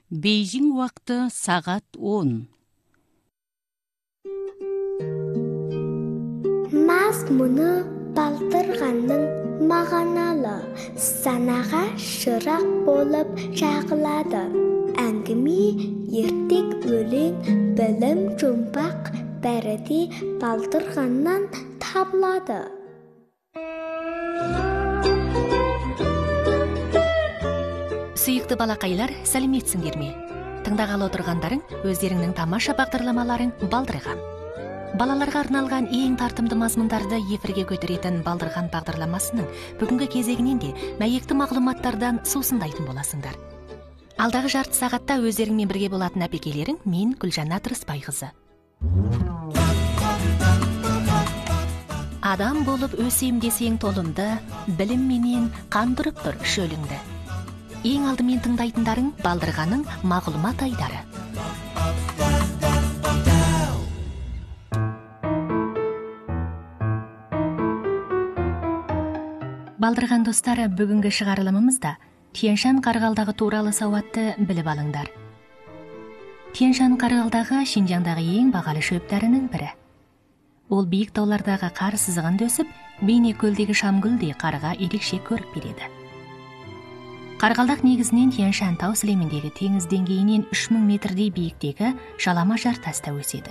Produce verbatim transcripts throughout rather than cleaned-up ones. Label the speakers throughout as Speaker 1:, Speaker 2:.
Speaker 1: Бейжің уақыты сағат он.
Speaker 2: Мазмұны балдырғанның мағыналы, санаға шырақ болып жағылады. Әңгіме, ертек өлең, білім жұмбақ бәрі де балдырғаннан табылады.
Speaker 3: Сүйікті балақайлар, сәлеметсіңдер ме? Тыңдағалы отырғандарың өздеріңнің тамаша бағдарламаларың Балдырған. Балаларға арналған ең тартымды мазмұндарды эфирге көтеретін Балдырған бағдарламасының бүгінгі кезегінен де мәйекті мағлұматтардан сусындайтын боласыңдар. Алдағы жарты сағатта өздеріңмен бірге болатын әпекелерің мен Гүлжанат Рысбайқызы. Адам болып өсем десең толымды, білімменен қандырып тұр шөліңді. Ең алдымен тыңдайтындарың Балдырғанның мағлұмат айдары. Балдырған достары, бүгінгі шығарылымымызда Тянь-Шань Қарғалдағы туралы сауатты біліп алыңдар. Тянь-Шань Қарғалдағы Шинжаңдағы ең бағалы шөптәрінің бірі. Ол биік таулардағы қар сызығында өсіп, бейне көлдегі шамгүлдей қарға ерекше көрік береді. Қарғалдақ негізінен Тянь-Шань тау сілеміндегі теңіз деңгейінен үш мың метрдей биіктегі жалама жартаста өседі.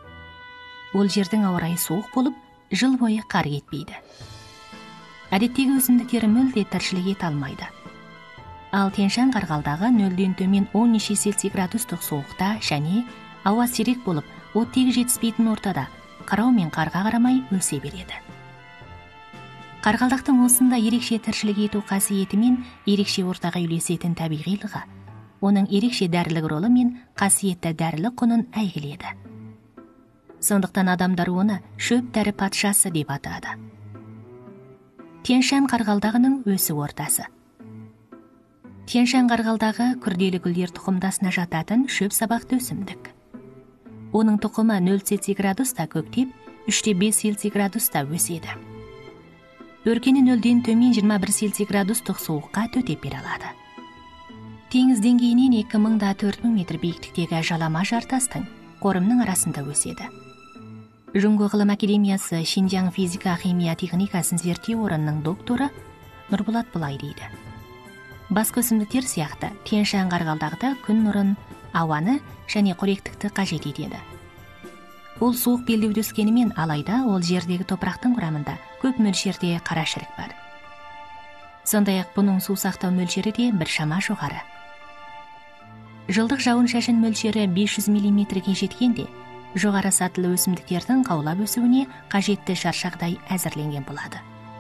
Speaker 3: Ол жердің ауа райы суық болып, жыл бойы қар кетпейді. Әдеттегі өсімдіктері мүлде тіршілік ете алмайды. Ал Тянь-Шань Қарғалдағы нөлден төмен он неше цельсий градустық суықта және ауа сирек болып, оттегі жетіспейтін ортада қырау мен қарға қарамай өсе береді. Қарғалдақтың осында ерекше тіршілік ету қасиетімен ерекше ортаға үйлесетін табиғилығы, оның ерекше дәрілік ролы мен қасиетті дәрілік құнын әйгіледі. Сондықтан адамдар оны шөп дәрі патшасы деп атады. Тянь-Шань Қарғалдағының өсу ортасы. Тянь-Шань Қарғалдағы күрделі гүлдер тұқымдасына жататын шөп сабақты өсімдік. Оның тұқымы нөл цельсий градуста көктеп, үш те бес цельсий градуста өседі. Өркені нөлден төмен жиырма бір цельсий градустық суыққа төтеп бере алады. Теңіз деңгейінен екі мың да төрт мың метр биіктіктегі жалама жартастың қорымның арасында өседі. Жұңғы ғылым академиясы Шинжаң физика химия техникасын зерттеу орнының докторы Нұрболат былай дейді. Басқа өсімдіктер сияқты Тянь-Шань Қарғалдағда күн нұрын, ауаны және қоректікті қажет етеді. Ол суық белдеуде өскенімен, алайда ол жердегі топырақтың құрамында көп мөлшерде қара шірік бар. Сондай-ақ бұның су сақтау мөлшері де біршама жоғары. Жылдық жауын шашын мөлшері бес жүз миллиметрге жеткенде, жоғары сатылы өсімдіктердің қаулап өсуіне қажетті шаршағдай әзірленген болады.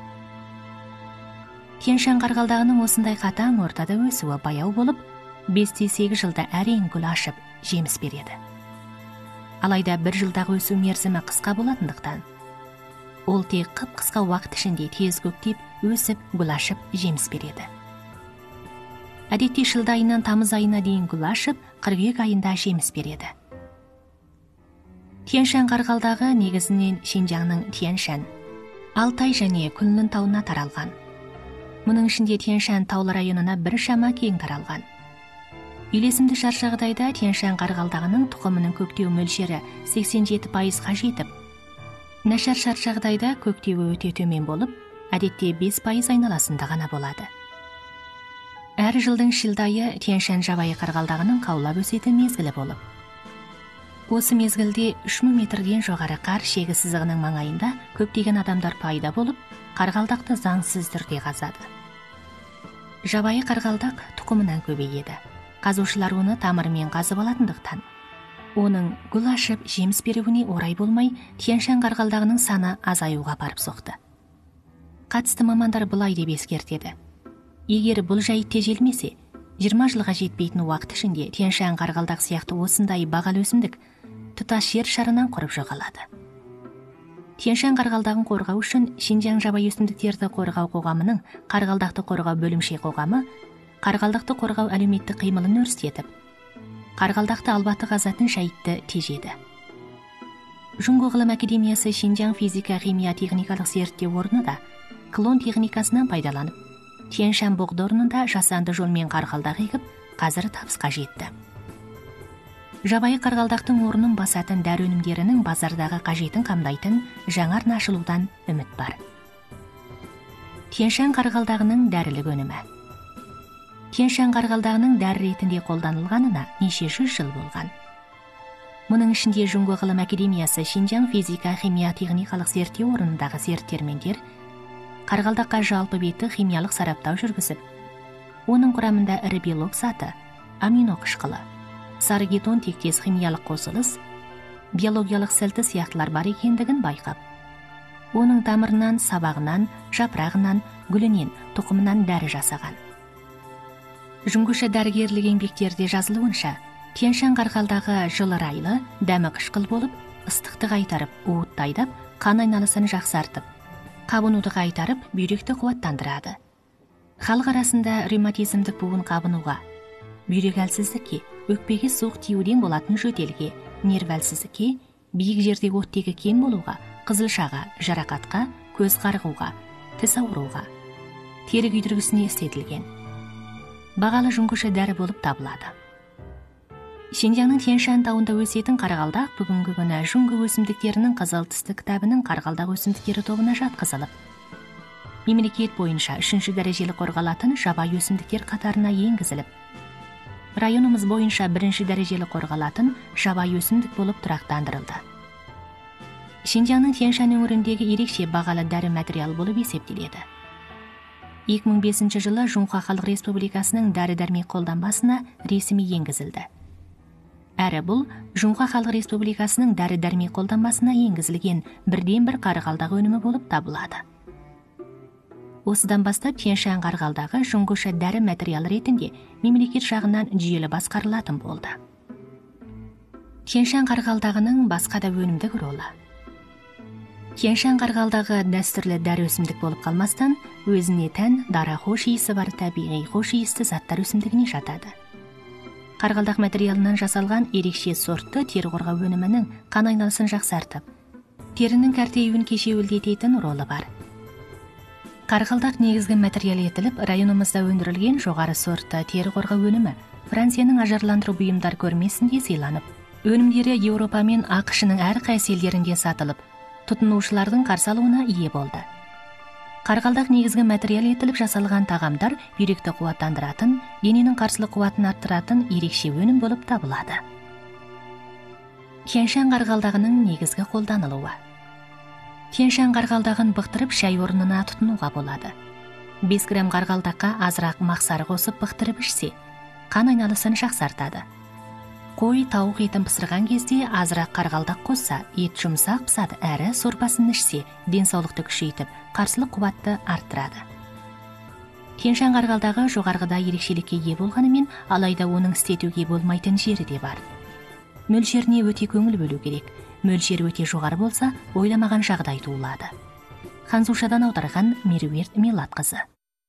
Speaker 3: Тянь-Шань Қарғалдағының осындай қатаң ортада өсуі баяу болып, бес те сегіз жылда әрең гүл ашып, жеміс береді. Алайда бір жылдағы өсу мерзімі қысқа болатындықтан, ол тек қып-қысқа уақыт ішінде тез көктеп, өсіп, гүл ашып, жеміс береді. Әдетте шілде айынан тамыз айына дейін гүл ашып, қыркүйек айында жеміс береді. Тянь-Шань Қарғалдағы негізінен Шинжаңның Тянь-Шань, Алтай және Күнлін тауына таралған. Мұның ішінде Тянь-Шань таулы районына біршама кең таралған. Үйлесімді шаршағдайда Тянь-Шань Қарғалдағының тұқымының көктеу мөлшері сексен жеті пайызға жетіп, нашар шаршағдайда көктеуі өте төмен болып, әдетте бес пайыз айналасында ғана болады. Әр жылдың шілде айы Тянь-Шань жабайы Қарғалдағының қаулап өсетін мезгілі болып. Осы мезгілде үш мың метрден жоғары қар шегі сызығының маңайында көптеген адамдар пайда болып, Қарғалдақты заңсыз түрде қазады. Жабайы Қарғалдақ тұқымынан көбейеді. Қазушылар оны тамырымен қазып алатындықтан, оның гүл ашып жеміс беруіне орай болмай, Тянь-Шань Қарғалдағының саны азаюға барып соқты. Қатысты мамандар былай деп ескертеді. Егер бұл жайт тежелмесе, жиырма жылға жетпейтін уақыт ішінде Тянь-Шань Қарғалдақ сияқты осындай бағалы өсімдік тұтас жер шарынан құрып жоғалады. Тянь-Шань Қарғалдағын қорғау үшін Шинжаң жабайы өсімдіктерді қорғау қоғамының Қарғалдақты қорғау бөлімше қоғамы Қарғалдақты қорғау әлеуметтік қимылын өрістетіп, Қарғалдақты албаты қазатын жайтты тежеді. Жұңғы ғылым академиясы Шинжаң физика химия техникалық зерттеу орны да клон техникасынан пайдаланып, Тянь-Шань бұғды орнында жасанды жолмен қарғалдақ егіп, қазір табысқа жетті. Жабайы қарғалдақтың орнын басатын дәрі өнімдерінің базардағы қажетін қамдайтын жаңа арна ашылудан үміт бар. Тянь-шань қарғалдағының дәрілік өнімі. Тянь-шань қарғалдағының дәрі ретінде қолданылғанына неше жүз жыл болған. Мұның ішінде Жұңғы ғылым академиясы Шинжаң физика химия техникалық зерттеу орнындағы зерттермендер қарғалдаққа жалпы бетті химиялық сараптау жүргізіп, оның құрамында ірі белок заты, амино қышқылы, сары кетон тектес химиялық қосылыс, биологиялық сілті сияқтылар бар екендігін байқап, оның тамырынан, сабағынан, жапырағынан, гүлінен, тұқымынан дәрі жасаған. Жұңгышы дәрігерлік еңбектерде жазылуынша, Тянь-шань қарғалдағы жылы райлы, дәмі қышқыл болып, ыстықты қайтарып, уытты айдап, қан айналысын жақсартып, қабынуды қайтарып, бүйректі қуаттандырады. Халық арасында ревматизмдік буын қабынуға, бүйрек әлсіздікке, өкпеге суық тиюден болатын жөтелге, нерв әлсіздікке, биік жердегі оттегі кем болуға, қызылшаға, жарақатқа, көз қарғуға, тіс ауруға, тері күйдіргісіне істетілген. Бағалы жұңгышы дәрі болып табылады. Шинжаңның Тянь-шань тауында өсетін қарғалдақ бүгінгі күні жұңғы өсімдіктерінің қызыл түсті кітабының қарғалдақ өсімдіктері тобына жатқызылып, мемлекет бойынша үшінші дәрежелі қорғалатын жабайы өсімдіктер қатарына енгізіліп, районымыз бойынша бірінші дәрежелі қорғалатын жабайы өсімдік болып тұрақтандырылды. Шинжаңның Тянь-шань өңіріндегі ерекше бағалы дәрі материал болып есептеледі. екі мың бесінші жылы Жұңға Халық Республикасының дәрі-дәрмек қолданбасына ресми енгізілді. Әрі бұл Жұңға Халық Республикасының дәрі-дәрмек қолданбасына енгізілген бірден бір қарғалдақ өнімі болып табылады. Осыдан бастап Тянь-шань қарғалдағы жұңгышы дәрі материал ретінде мемлекет жағынан жүйелі басқарылатын болды. Тянь-шань қарғалдағының басқа да өнімдік ролы. Тянь-шань қарғалдағы дәстүрлі дәрі өсімдік болып қалмастан, өзіне тән дара хош иісі бар табиғи хош иісті заттар өсімдігіне жатады. Қарғалдақ материалынан жасалған ерекше сортты тері қорғау өнімінің қан айналысын жақсартып, терінің кәртеюін кешеуілдететін ролы бар. Қарғалдақ негізгі материал етіліп, районымызда өндірілген жоғары сортты тері қорғау өнімі Францияның ажарландыру бұйымдар көрмесінде сыйланып, өнімдері Еуропа мен ақш-ның әр қайсы елдерінде сатылып, тұтынушылардың қарсы алуына ие болды. Қарғалдақ негізгі материал етіліп жасалған тағамдар бүйректі қуаттандыратын, дененің қарсылық қуатын арттыратын ерекше өнім болып табылады. Тянь-шань қарғалдағының негізгі қолданылуы. Тянь-шань қарғалдағын бұқтырып шай орнына тұтынуға болады. бес грамм қарғалдаққа азырақ мақсары қосып бұқтырып ішсе, қан айналысын жақсартады. Қой, тауық етін пысырған кезде азырақ қарғалдақ қосса, ет жұмсақ пысады, әрі сорпасын ішсе, денсаулықты күшейтіп, қарсылық қуатты арттырады. Тянь-шань қарғалдағы жоғарғыда ерекшелікке ие болғанымен, алайда оның істетуге болмайтын жері де бар. Мөлшеріне өте көңіл бөлу керек. Мөлшері өте жоғары болса, ойламаған жағдай туылады. Ханзушадан аударған Меруерт Мелатқызы.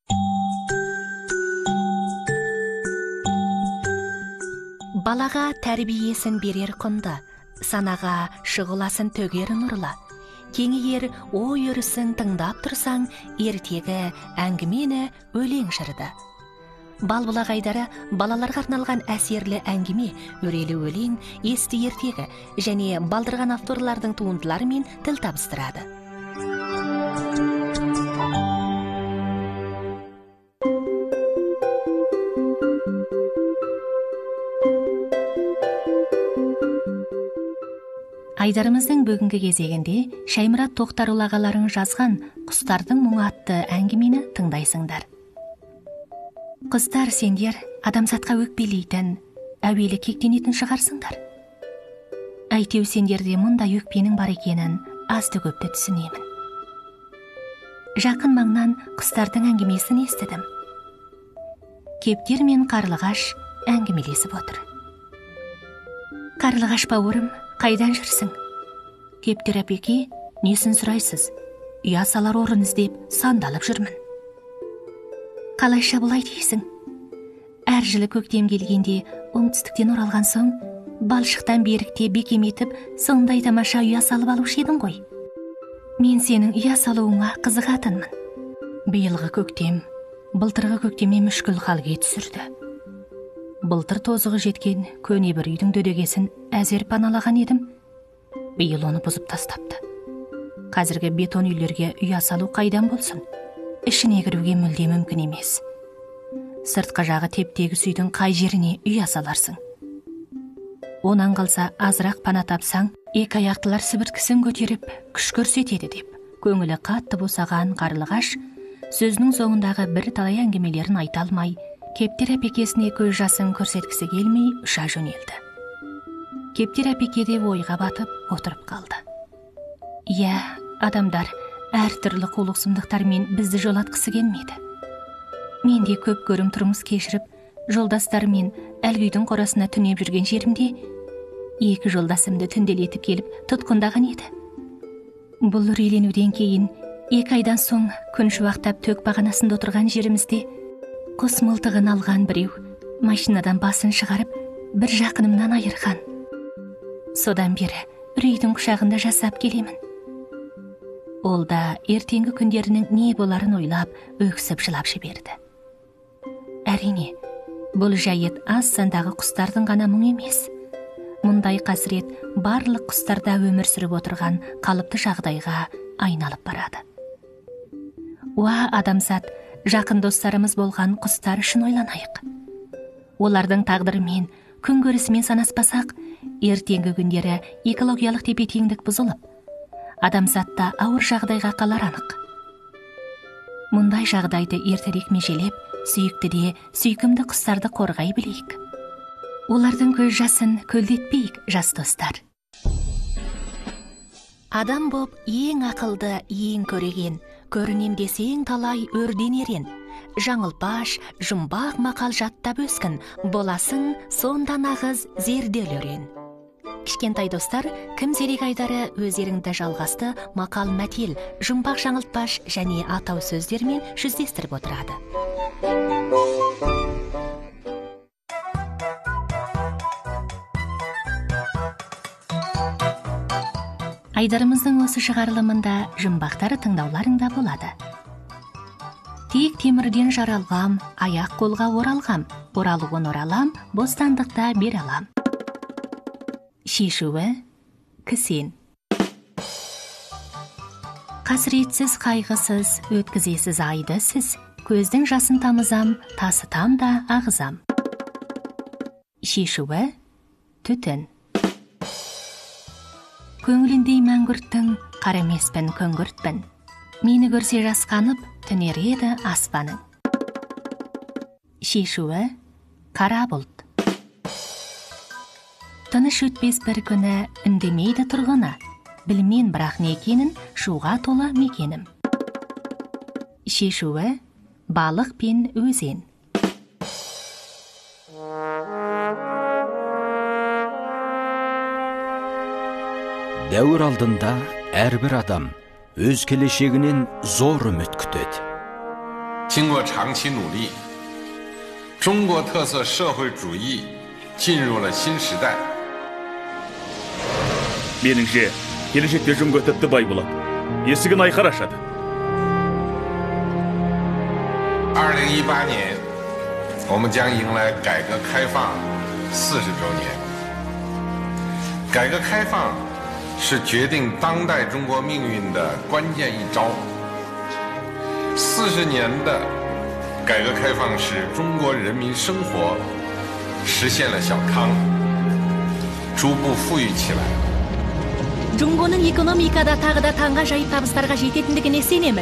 Speaker 3: Балаға тәрбиесін берер құнды, санаға шығыласын төгер нұрлы. Кеңейер ой өрісін тыңдап тұрсаң, ертегі әңгімені өлең жырды. Балбұлақ айдары балаларға арналған әсерлі әңгіме, өрелі өлең, есті ертегі және балдырған авторлардың туындыларымен тіл табыстырады. Айдарымыздың бүгінгі кезегінде Шаймұрат Тоқтарұлы ағаларың жазған «Құстардың мұңы» атты әңгімені тыңдайсыңдар. Құстар, сендер адамзатқа өкпелейтін, әуелі кектенетін шығарсыңдар. Әйтеу сендерде мұндай өкпенің бар екенін азды көпті түсінемін. Жақын маңнан құстардың әңгімесін естідім. Кептер мен қарлығаш әңгімелесіп отыр. Қарлығаш бауырым, қайдан жүрсің? Кептер әпеке, несін сұрайсыз? Ұя салар орын іздеп сандалып жүрмін. Қалайша бұлай дейсің? Әр жылы көктем келгенде оңтүстіктен оралған соң, балшықтан берікте бекем етіп, сондай тамаша ұя салып алушы едің ғой. Мен сенің ұя салуыңа қызығатынмын. Биылғы көктем, былтырғы көктемнен мүшкіл халге түсірді. былтыр тозығы жеткен көне бір үйдің дөдегесін әзер паналаған едім. Биыл оны бұзып тастапты. Қазіргі бетон үйлерге ұя салу қайдан болсын? Ішіне кіруге мүлде мүмкін емес. Сыртқы жағы теп-тегіс үйдің қай жеріне ұя саларсың? Онан қалса азырақ пана тапсаң, екі аяқтылар сібірткісін көтеріп, күш көрсетеді деп, көңілі қатты босаған қарлығаш сөзінің соңындағы бір талай әңгімелерін айта алмай, Кептер әпекесіне көз жасын көрсеткісі келмей ұша жөнелді. Кептер әпеке де ойға батып отырып қалды. Иә, адамдар әртүрлі қулық-сұмдықтармен бізді жолатқысы келмеді. Мен де көп көрім тұрмыс кешіріп, жолдастарымен әлгі үйдің қорасына түнеп жүрген жерімде екі жолдасымды түнделетіп келіп тұтқындаған еді. Бұл үрейленуден кейін екі айдан соң күн шуақтап төк бағанасында отырған жерімізде құс мылтығын алған біреу машинадан басын шығарып бір жақынымнан айырған. Содан бері үрейдің құшағында жасап келемін. Ол да ертеңгі күндерінің не боларын ойлап өксіп жылап жіберді. Әрине, бұл жайет аз сандағы құстардың ғана мұң емес. Мұндай қасірет барлық құстарда өмір сүріп отырған қалыпты жағдайға айналып барады. Уа адамзат, жақын достарымыз болған құстар үшін ойланайық. Олардың тағдырымен, күн көрісімен санаспасақ, ертеңгі күндері экологиялық тепе-теңдік бұзылып, адамзатта ауыр жағдайға қалар анық. Мұндай жағдайды ертерек межелеп, сүйікті де сүйкімді құстарды қорғай білейік. Олардың көз жасын көлдетпейік, жас достар. Адам боп ең ақылды, ең көреген, көрінем десең талай өрден ерен. Жаңылпаш, жұмбақ мақал жаттап өскін, боласың сонда нағыз зерделі өрен. Кішкентай достар, кім зерек айдары өздеріңді жалғасты мақал мәтел, жұмбақ жаңылтпаш және атау сөздермен жүздестіріп отырады. Айдарымыздың осы шығарылымында жұмбақтары тыңдауларыңда болады. Тек темірден жаралғам, аяқ қолға оралғам, оралуын оралам, бостандықта бер алам. Шешуі кісен. Қасіретсіз қайғысыз өткізесіз айды сіз, көздің жасын тамызам, тасытам да ағызам. Шешуі түтін. Көңіліндей мәңгүрттің, қарамеспін көңгүртпін. Мені көрсе жасқанып, түнер еді аспаның. Шешуі қара бұлт. Тыныш өтпес бір күні үндемейді тұрғыны, білмен бірақ не екенін шуға толы мекенім. Шешуі балық пен өзен.
Speaker 4: Дәуір алдында әрбір адам өз келешегінен зор үміт күтеді.
Speaker 5: 经过长期努力，中国特色社会主义进入了新时代。
Speaker 6: Меніңше, келешекте жұмғы тіпті бай болады. Есігін айқар ашады.
Speaker 5: 二零一八年，我们将迎来改革开放四十周年。改革开放是决定当代中国命运的关键一招。四十年的改革开放使中国人民生活实现了小康，逐步富裕起来。
Speaker 3: Жұңғының экономикада тағы да таңға жайып табыстарға жететіндігіне сенемін.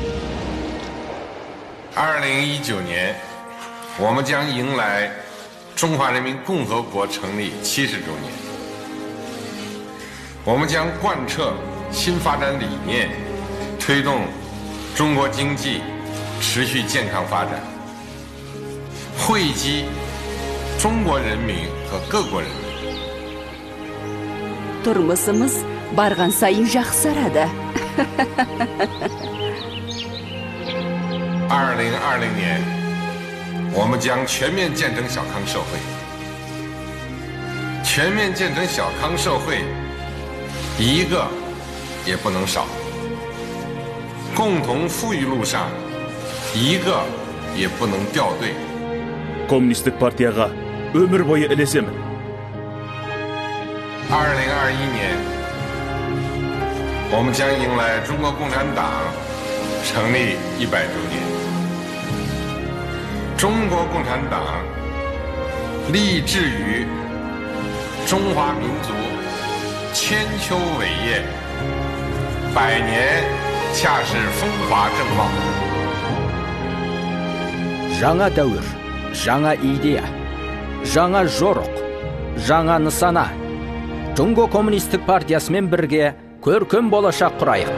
Speaker 5: 二零一九年，我们将迎来中华人民共和国成立七十周年。我们将贯彻新发展理念，推动中国经济持续健康发展，惠及中国人民和各国人民。
Speaker 1: Тұрмысымыз барған сайын жақсарады.
Speaker 5: 二零二零年，我们将全面建成小康社会。全面建成小康社会，一个也不能少。共同富裕路上，一个也不能掉队。
Speaker 6: Коммунистік партияға өмір бойы ілесемін.
Speaker 5: 二零二一年，我们将迎来中国共产党成立一百周年。中国共产党立志于中华民族千秋伟业，百年恰是风华正茂。
Speaker 4: жаңа дәуір, жаңа идея, жаңа жорық, жаңа нысана. Жұңго коммунистік партиясымен бірге көркем болашақ құрайық.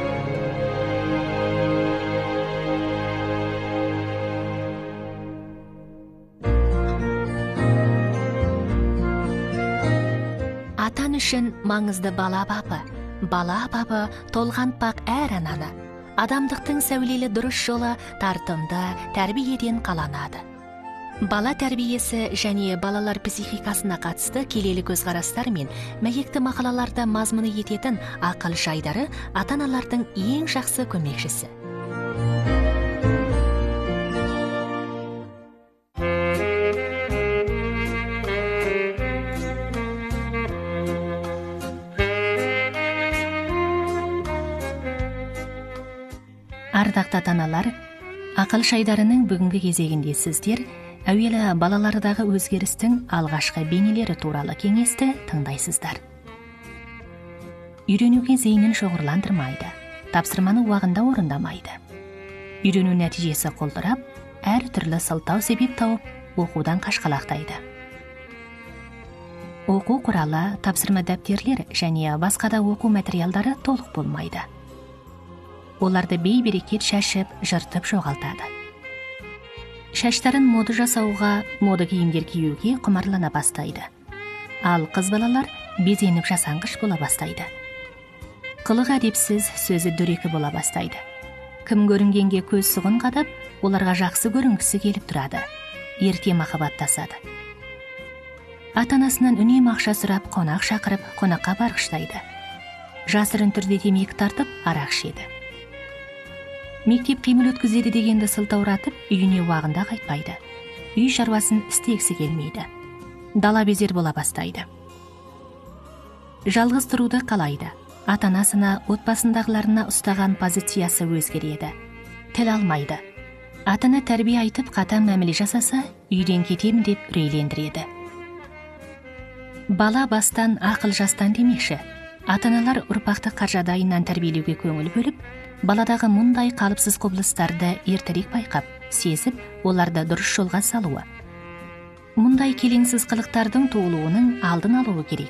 Speaker 3: Атан үшін маңызды бала бабы. Бала бабы толғантпақ әр ананы. Адамдықтың сәулелі дұрыс жолы тартымды тәрбиеден қаланады. Бала тәрбиесі және балалар психикасына қатысты келелі көзқарастар мен мәйекті мақалаларда мазмұны ететін ақыл жайдары ата-аналардың ең жақсы көмекшісі. Ардақты ата-аналар, ақыл жайдарының бүгінгі кезегінде сіздер әуелі балалардағы өзгерістің алғашқы бейнелері туралы кеңесті тыңдайсыздар. Үйренуге зейінін шоғырландырмайды, тапсырманы уағында орындамайды. Үйрену нәтижесі қолдырап, әр түрлі сылтау себеп тауып, оқудан қашқалақтайды. Оқу құралы, тапсырма дәптерлер және басқа да оқу материалдары толық болмайды. Оларды бей-берекет шашып, жыртып жоғалтады. Шаштарын моды жасауға, моды киімдер киюге құмарлана бастайды. Ал қыз балалар безеніп жасаңғыш бола бастайды. Қылық әдепсіз, сөзі дөрекі бола бастайды. Кім көрінгенге көз сұғын қадап, оларға жақсы көрінгісі келіп тұрады. Ерте махаббаттасады. Ата-анасынан үнемі ақша сұрап, қонақ шақырып, қонаққа барғыштайды. Жасырын түрде темекі тартып, арақ ішеді. Мектеп қимыл өткізеді дегенді сылтауратып, үйіне уағында қайтпайды. Үй шаруасын істегісі келмейді. Дала безер бола бастайды. Жалғыз тұруды қалайды. Ата-анасына, отбасындағыларына ұстаған позициясы өзгереді. Тіл алмайды. Атаны тәрбие айтып, қатаң мәміле жасаса, үйден кетем деп үрейлендіреді. Бала бастан, ақыл жастан демекші. Ата-аналар ұрпақты қаржадайынан тәрбиелеуге көңіл бөліп, баладағы мұндай қалыпсыз құбылыстарды ертерек байқап, сезіп, оларды дұрыс жолға салуы. Мұндай келеңсіз қылықтардың туылуының алдын алуы керек.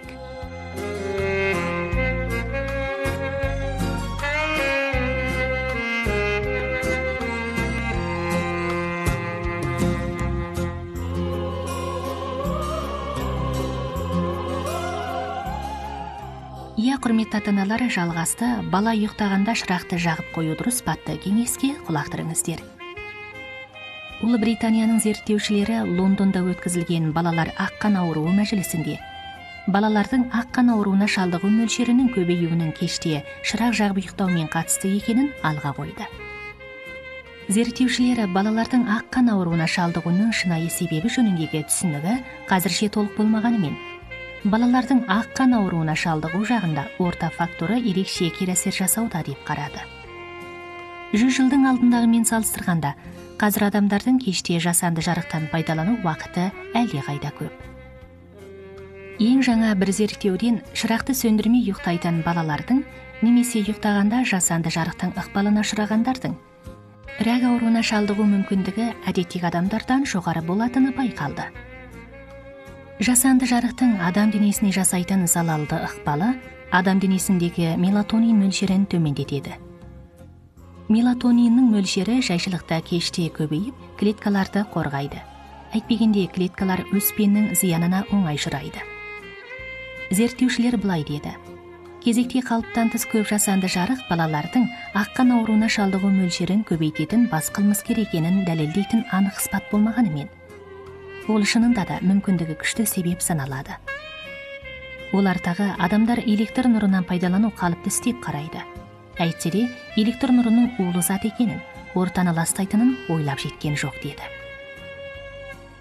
Speaker 3: Иә, құрметті ата-аналар, жалғасты бала ұйықтағанда шырақты жағып қою дұрыс батты кеңеске құлақ түріңіздер. Ұлыбританияның зерттеушілері Лондонда өткізілген балалар аққан ауруы мәжілісінде балалардың аққан ауруына шалдығу мөлшерінің көбеюінің кеште шырақ жағып ұйықтаумен қатысты екенін алға қойды. Зерттеушілері балалардың аққан ауруына шалдығуының шынайы себебі жөніндегі түсінігі қазірше толық болмағанымен, балалардың аққан ауруына шалдығу жағында орта факторы ерекше кері әсер жасауда деп қарады. Жүз жылдың алдындағымен салыстырғанда, қазір адамдардың кеште жасанды жарықтан пайдалану уақыты әлде қайда көп. Ең жаңа бір зерттеуден шырақты сөндірмей ұйықтайтын балалардың немесе ұйықтағанда жасанды жарықтың ықпалына ұшырағандардың рак ауруына шалдығу мүмкіндігі әдеттегі адамдардан жоғары болатыны байқалды. Жасанды жарықтың адам денесіне жасайтын залалды ықпалы адам денесіндегі мелатонин мөлшерін төмендетеді. Мелатониннің мөлшері жайшылықта кеште көбейіп, клеткаларды қорғайды. Әйтпегенде клеткалар өспеннің зиянына оңай ұшырайды. Зерттеушілер былай деді: кезекте қалыптан тыс көп жасанды жарық балалардың аққан ауруына шалдығу мөлшерін көбейтетін бас қылмыскер екенін дәлелдейтін анық испат болмағанымен, ол шынында да мүмкіндігі күшті себеп саналады. Олардағы адамдар электр нұрынан пайдалану қалыпты істеп қарайды. Әйтсе де, электр нұрының улы зат екенін, ортаны ластайтынын ойлап жеткен жоқ деді.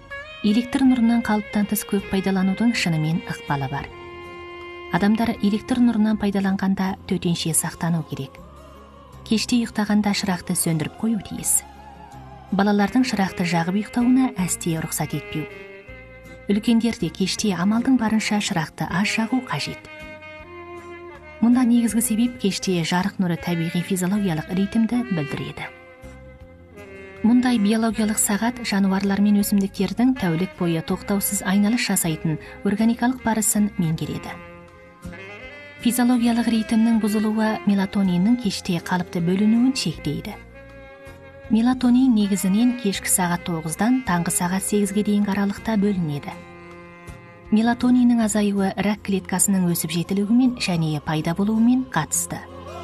Speaker 3: электр нұрынан қалыптан тыс көп пайдаланудың шынымен ықпалы бар. Адамдар электр нұрынан пайдаланғанда төтенше сақтану керек. Кеште ұйықтағанда шырақты сөндіріп қою тиіс. Балалардың шырақты жағып ұйықтауына әсте рұқсат етпеу. Үлкендерде кеште амалдың барынша шырақты аз жағу қажет. Мұнда негізгі себеп кеште жарық нұры табиғи физиологиялық ритмді білдіреді. Мұндай биологиялық сағат жануарлар мен өсімдіктердің тәулік бойы тоқтаусыз айналыс жасайтын органикалық барысын меңгереді. Физиологиялық ритмнің бұзылуы мелатониннің кеште қалыпты бөлінуін шектейді. Мелатонин негізінен кешкі сағат тоғыздан таңғы сағат сегізге дейінгі аралықта бөлінеді. Мелатониннің азаюы рак клеткасының өсіп жетілуімен және пайда болуымен қатысты.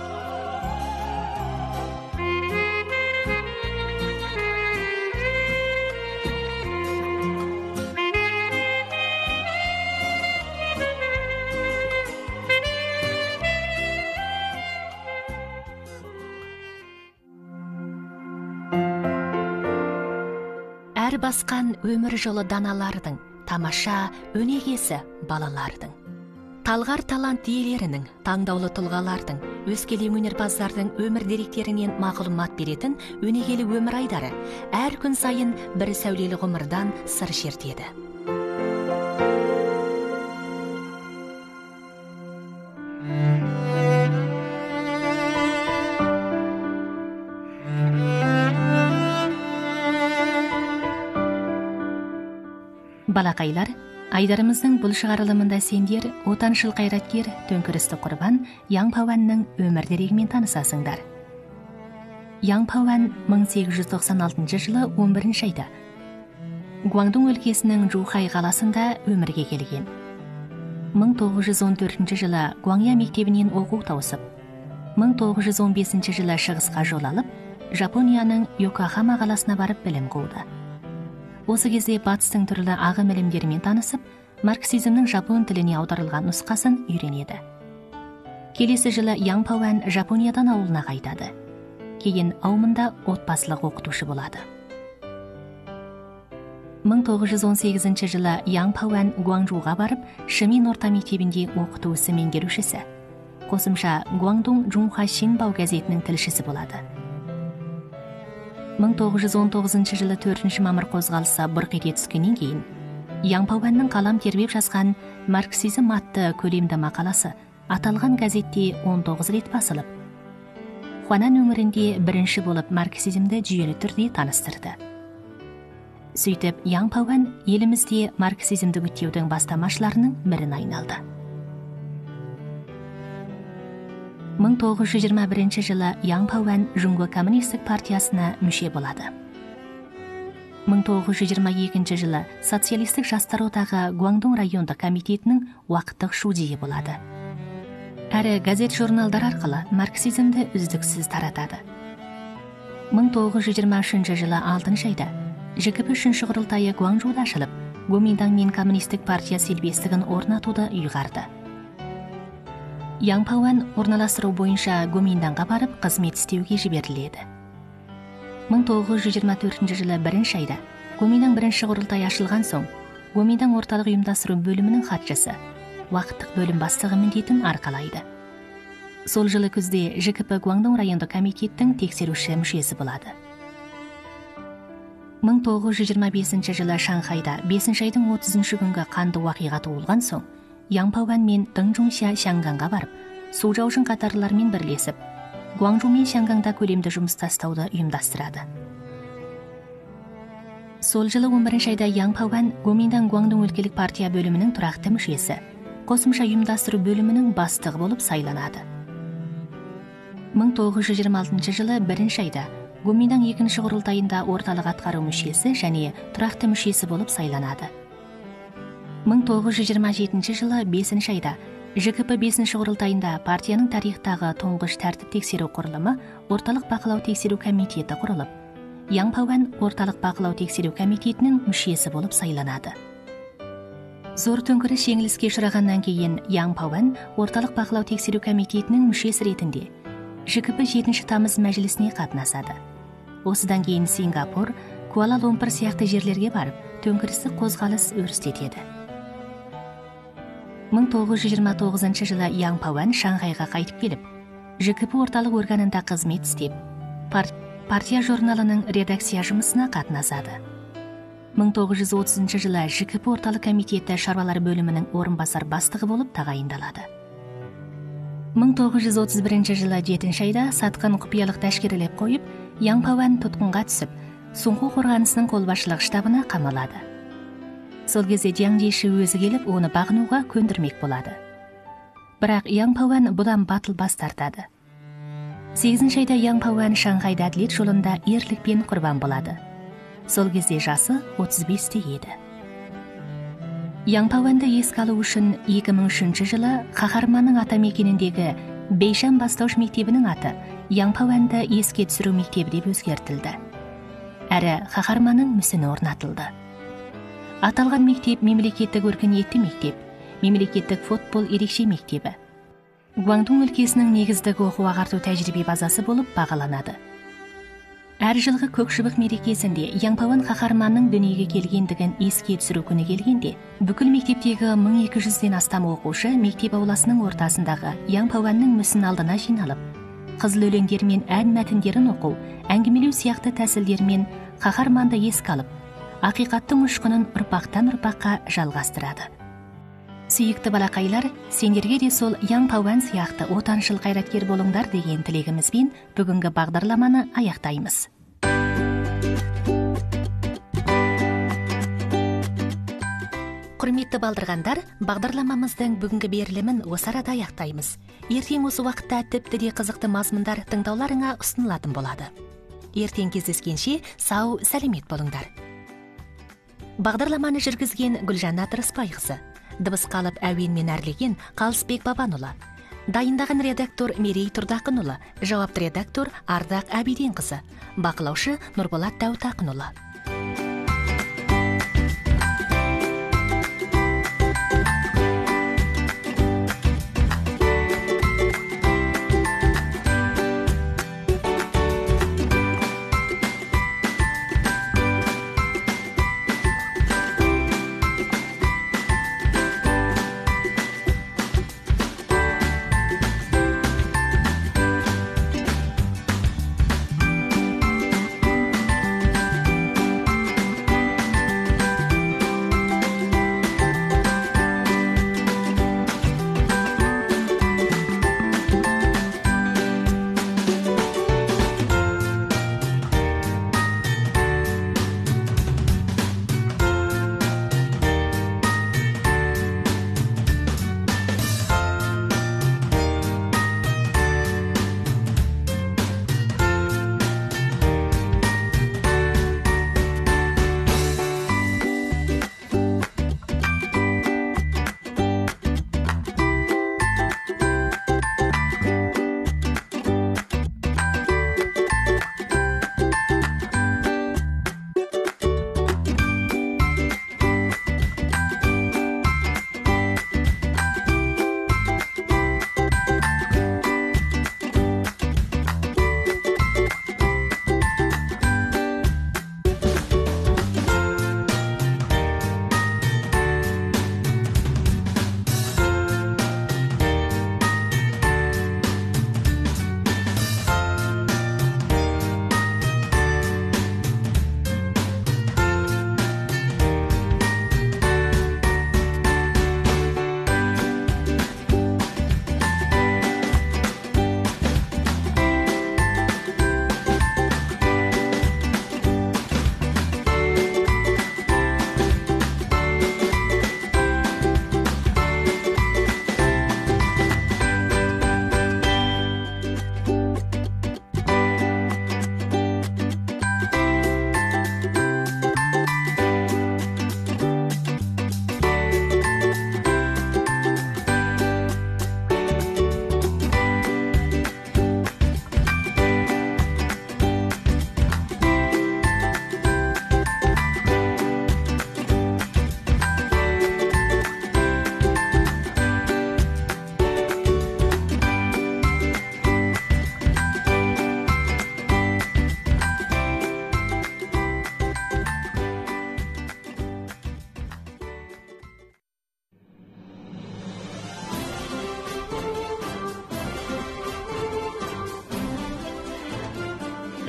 Speaker 3: Әр басқан өмір жолы даналардың, тамаша өнегесі балалардың. Талғар талант иелерінің, таңдаулы тұлғалардың, өскелең өнерпаздардың өмір деректерінен мағлұмат беретін өнегелі өмір айдары әр күн сайын бір сәулелі ғұмырдан сыр шертеді. Балақайлар, айдарымыздың бұл шығарылымында сендер отаншыл қайраткер Төңкерісті құрбан Яң Пауанның өмір дерегімен танысасыңдар. Яң Пауан мың сегіз жүз тоқсан алтыншы жылы он бірінші айда Гуандун өлкесінің Жухай қаласында өмірге келген. мың тоғыз жүз он төртінші жылы Гуаңя мектебінен оқу тауысып, мың тоғыз жүз он бесінші жылы шығысқа жол алып, Жапонияның Йокохама қаласына барып білім қуды. Осы кезде батыстың түрлі ағым ілімдерімен танысып, марксизмнің жапон тіліне аударылған нұсқасын үйренеді. Келесі жылы Яң Пауан Жапониядан ауылына қайтады. Кейін ауылында отбасылық оқытушы болады. мың тоғыз жүз он сегізінші жылы Яң Пауан Гуаңжуға барып, Шимин орта мектебінде оқыту ісі меңгерушісі. Қосымша Гуаңдун Жунха Шинбау газетінің тілшісі болады. мың тоғыз жүз он тоғызыншы жылы төртінші мамыр қозғалысы бұрқ ете түскеннен кейін, Яң Пауанның қалам тербеп жазған марксизм атты көлемді мақаласы аталған газетте он тоғыз рет басылып, Хуанан өңірінде бірінші болып марксизмді жүйелі түрде таныстырды. Сөйтіп, Яң Пауан елімізде марксизмді үгіттеудің бастамашыларының бірін айналды. мың тоғыз жүз жиырма бірінші жылы Яң Пауан Жұңго коммунистік партиясына мүше болады. мың тоғыз жүз жиырма екінші жылы социалистік жастар одағы Гуаңдун райондық комитетінің уақыттық шудейі болады. Әрі газет-журналдар арқылы марксизмді үздіксіз таратады. мың тоғыз жүз жиырма үшінші жылы алтыншы айда ЖКП үшінші құрылтайы Гуаңжуда ашылып, Гоминдан мен коммунистік партия селбестігін орнатуды ұйғарды. Яң Пауан орналастыру бойынша Гоминданға барып қызмет істеуге жіберіледі. мың тоғыз жүз жиырма төртінші жылы бірінші айда Гоминдан бірінші құрылтай ашылған соң, Гоминдан орталық ұйымдастыру бөлімінің хатшысы, уақыттық бөлім бастығы міндетін арқалайды. Сол жылы күзде ЖКП Гуаңдун райондық комитеттің тексеруші мүшесі болады. мың тоғыз жүз жиырма бесінші жылы Шанхайда бесінші айдың отызыншы күнгі қанды уақиға туылған соң, Яң Пауан мен Дың Жунся Шанганға барып, су жаужын қатарлармен бірлесіп, Гуаңжу мен Шанганда көлемді жұмыс тастауды ұйымдастырады. Сол жылы он бірінші айда Яң Пауан Гоминдан Гуаңдун өлкелік партия бөлімінің тұрақты мүшесі, қосымша ұйымдастыру бөлімінің бастығы болып сайланады. мың тоғыз жүз жиырма алтыншы жылы бірінші айда Гоминдан екінші құрылтайында орталық атқару мүшесі және тұрақты мүшесі болып сайланады. мың тоғыз жүз жиырма жетінші жылы бесінші айда ЖКП бесінші құрылтайында партияның тарихтағы тұңғыш тәртіп тексеру құрылымы орталық бақылау тексеру комитеті құрылып, Яң Пауан орталық бақылау тексеру комитетінің мүшесі болып сайланады. Зор төңкеріс жеңіліске ұшырағаннан кейін Яң Пауан орталық бақылау тексеру комитетінің мүшесі ретінде ЖКП жетінші тамыз мәжілісіне қатынасады. Осыдан кейін Сингапур, Куала-Лумпур сияқты жерлерге барып, төңкерістік қозғалыс өрістетеді. мың тоғыз жүз жиырма тоғызыншы жылы Ян Пауэн Шанхайға қайтып келіп, ЖКП орталық органында қызмет істеп, партия журналының редакция жұмысына қатынасады. мың тоғыз жүз отызыншы жылы ЖКП орталық комитеті шаруалар бөлімінің орынбасар бастығы болып тағайындалады. мың тоғыз жүз отыз бірінші жылы жетінші айда сатқын құпиялық тәшкерелеп қойып, Ян Пауэн тұтқынға түсіп, Сунху қорғанысының қолбасшылық штабына қамалады. Сол кезде Джаң Жиши өзі келіп, оны бағынуға көндірмек болады. Бірақ Ян Пауэн бұдан батыл бас тартады. сегізінші айда Ян Пауэн Шанхайда әділет жолында ерлікпен құрбан болады. Сол кезде жасы отыз бесте еді. Ян Пауэнді еске алу үшін екі мың үшінші жылы қаһарманның атамекеніндегі Бейшан бастауыш мектебінің аты Ян Пауэнді еске түсіру мектебі деп өзгертілді. Әрі қаһарманның мүсіні орнатылды. Аталған мектеп мемлекеттік өркениетті мектеп, мемлекеттік футбол ерекше мектебі. Гуандун өлкесінің негіздік оқу-ағарту тәжірибе базасы болып бағаланады. Әр жылғы көкшібік мерекесінде Ян Пауэн қаһарманның дүниеге келгендігін еске түсіру күні келгенде, бүкіл мектептегі мың екі жүзден астам оқушы мектеп ауласының ортасындағы Ян Пауэннің мүсін алдына жиналып, қызыл өлеңдер мен ән мәтіндерін оқу, әңгімелеу сияқты тәсілдермен қаһарманды еске алып, ақиқаттың ұшқынын ұрпақтан ұрпаққа жалғастырады. Сүйікті балақайлар, сендерге де сол Ян Пауэн сияқты отаншыл қайраткер болыңдар деген тілегімізбен бүгінгі бағдарламаны аяқтаймыз. Құрметті балдырғандар, бағдарламамыздың бүгінгі берілімін осы арада аяқтаймыз. Ертең осы уақытта тіпті де қызықты мазмұндар тыңдауларыңа ұсынылатын болады. Ертең кездескенше сау, сәлемет болыңдар. Бағдарламаны жүргізген Гүлжан Тырыспайқызы, дыбысқа алып әуенмен әрлеген Қалысбек Бабанұлы, дайындаған редактор Мерей Тұрдақынұлы, жауапты редактор Ардақ Әбиденқызы, бақылаушы Нұрболат Дәутақынұлы.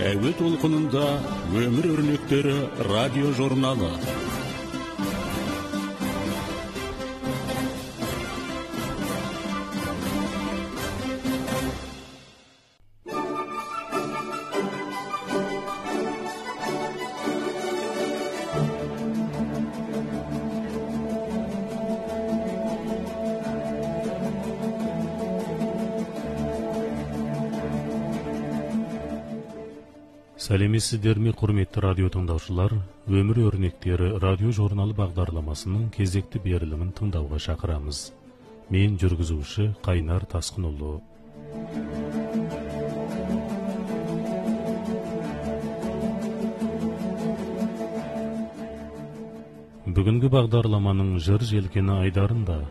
Speaker 7: әуе толқынында өмір өрнектері радио журналы.
Speaker 8: Сәлеметсіздер ме, құрметті радио тыңдаушылар? Өмір өрнектері радио журналы бағдарламасының кезекті берілімін тыңдауға шақырамыз. Мен жүргізуші Қайнар Тасқынұлы. Бүгінгі бағдарламаның жыр желкені айдарында